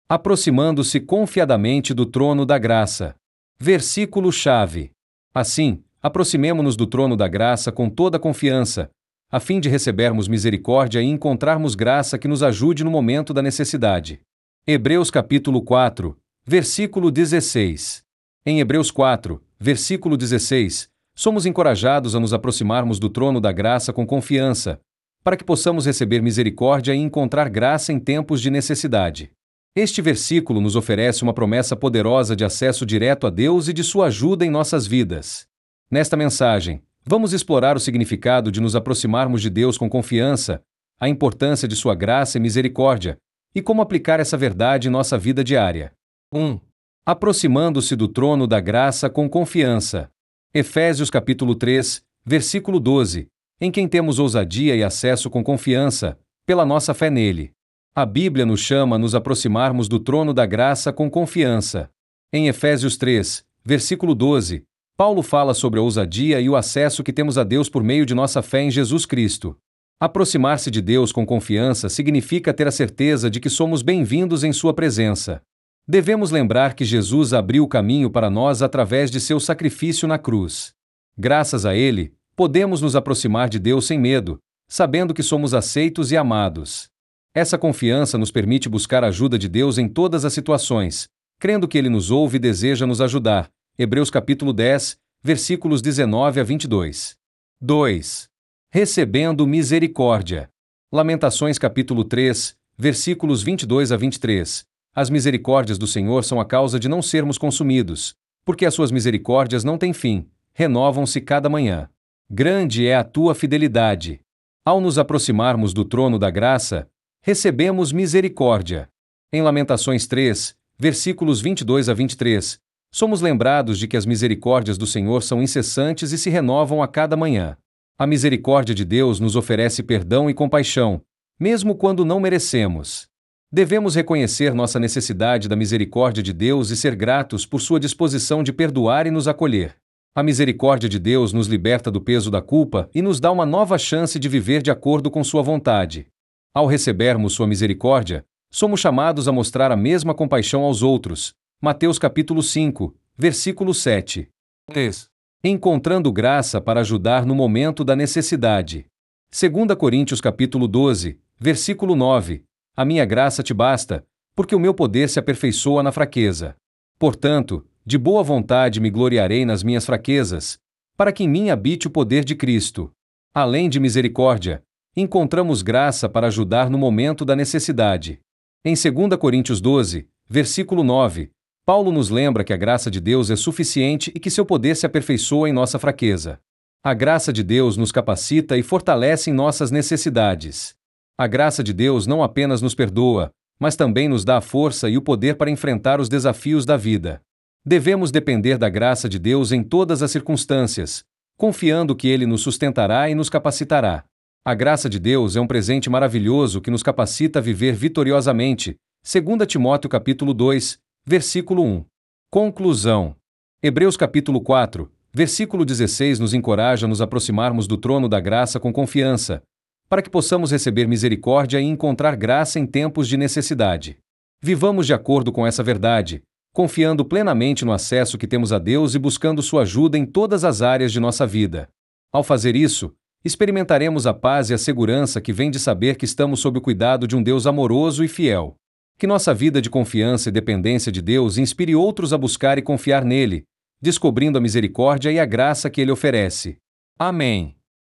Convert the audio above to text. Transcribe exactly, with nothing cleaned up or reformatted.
aproximando-se confiadamente do trono da graça. Versículo-chave. Assim, aproximemo-nos do trono da graça com toda a confiança, a fim de recebermos misericórdia e encontrarmos graça que nos ajude no momento da necessidade. Hebreus capítulo quatro, versículo dezesseis. Em Hebreus quatro, versículo dezesseis, somos encorajados a nos aproximarmos do trono da graça com confiança, para que possamos receber misericórdia e encontrar graça em tempos de necessidade. Este versículo nos oferece uma promessa poderosa de acesso direto a Deus e de sua ajuda em nossas vidas. Nesta mensagem, vamos explorar o significado de nos aproximarmos de Deus com confiança, a importância de sua graça e misericórdia, e como aplicar essa verdade em nossa vida diária. um. Aproximando-se do trono da graça com confiança. Efésios capítulo três, versículo doze, em quem temos ousadia e acesso com confiança, pela nossa fé nele. A Bíblia nos chama a nos aproximarmos do trono da graça com confiança. Em Efésios três, versículo doze, Paulo fala sobre a ousadia e o acesso que temos a Deus por meio de nossa fé em Jesus Cristo. Aproximar-se de Deus com confiança significa ter a certeza de que somos bem-vindos em sua presença. Devemos lembrar que Jesus abriu o caminho para nós através de seu sacrifício na cruz. Graças a ele, podemos nos aproximar de Deus sem medo, sabendo que somos aceitos e amados. Essa confiança nos permite buscar a ajuda de Deus em todas as situações, crendo que ele nos ouve e deseja nos ajudar. Hebreus capítulo dez, versículos dezenove a vinte e dois. dois. Recebendo misericórdia. Lamentações capítulo três, versículos vinte e dois a vinte e três. As misericórdias do Senhor são a causa de não sermos consumidos, porque as suas misericórdias não têm fim, renovam-se cada manhã. Grande é a tua fidelidade. Ao nos aproximarmos do trono da graça, recebemos misericórdia. Em Lamentações três, versículos vinte e dois a vinte e três, somos lembrados de que as misericórdias do Senhor são incessantes e se renovam a cada manhã. A misericórdia de Deus nos oferece perdão e compaixão, mesmo quando não merecemos. Devemos reconhecer nossa necessidade da misericórdia de Deus e ser gratos por sua disposição de perdoar e nos acolher. A misericórdia de Deus nos liberta do peso da culpa e nos dá uma nova chance de viver de acordo com sua vontade. Ao recebermos sua misericórdia, somos chamados a mostrar a mesma compaixão aos outros. Mateus capítulo cinco, versículo sete. três. Encontrando graça para ajudar no momento da necessidade. Segunda Coríntios capítulo doze, versículo nove. A minha graça te basta, porque o meu poder se aperfeiçoa na fraqueza. Portanto, de boa vontade me gloriarei nas minhas fraquezas, para que em mim habite o poder de Cristo. Além de misericórdia, encontramos graça para ajudar no momento da necessidade. Em Segunda Coríntios doze, versículo nove, Paulo nos lembra que a graça de Deus é suficiente e que seu poder se aperfeiçoa em nossa fraqueza. A graça de Deus nos capacita e fortalece em nossas necessidades. A graça de Deus não apenas nos perdoa, mas também nos dá a força e o poder para enfrentar os desafios da vida. Devemos depender da graça de Deus em todas as circunstâncias, confiando que Ele nos sustentará e nos capacitará. A graça de Deus é um presente maravilhoso que nos capacita a viver vitoriosamente. Segunda Timóteo capítulo dois, versículo um. Conclusão. Hebreus capítulo quatro, versículo dezesseis nos encoraja a nos aproximarmos do trono da graça com confiança, para que possamos receber misericórdia e encontrar graça em tempos de necessidade. Vivamos de acordo com essa verdade, confiando plenamente no acesso que temos a Deus e buscando sua ajuda em todas as áreas de nossa vida. Ao fazer isso, experimentaremos a paz e a segurança que vem de saber que estamos sob o cuidado de um Deus amoroso e fiel. Que nossa vida de confiança e dependência de Deus inspire outros a buscar e confiar nele, descobrindo a misericórdia e a graça que ele oferece. Amém.